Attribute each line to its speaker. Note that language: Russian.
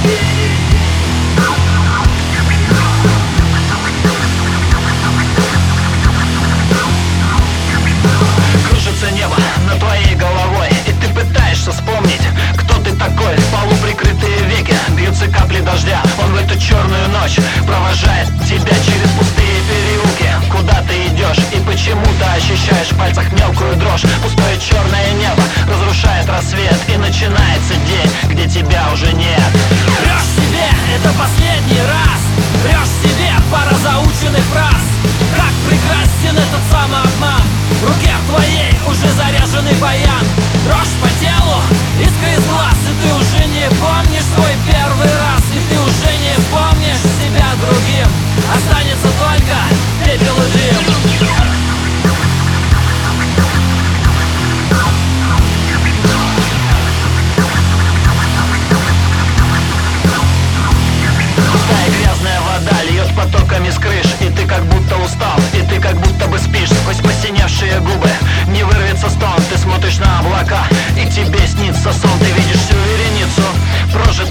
Speaker 1: Кружится небо над твоей головой, и ты пытаешься вспомнить, кто ты такой. Полуприкрытые веки, бьются капли дождя. Он в эту черную ночь провожает тебя через пустые переулки. Куда ты идешь и почему-то ощущаешь в пальцах мелкую дрожь. Пустое черное небо разрушает рассвет, и начинается день, где тебя уже нет.
Speaker 2: Врешь себе, это последний раз. Врешь себе, пара заученных фраз. Как прекрасен этот самообман. В руке твоей уже заряженный баян. Дрожь по телу, искра из глаз. И ты уже не помнишь свой первый раз. И ты уже не помнишь себя другим. Останется только пепел и дым.
Speaker 1: Пустая грязная вода льет потоками с крыш, и ты как будто устал, и ты как будто бы спишь. Сквозь посиневшие губы не вырвется стон. Ты смотришь на облака, и тебе снится сон. Ты видишь всю вереницу прожитых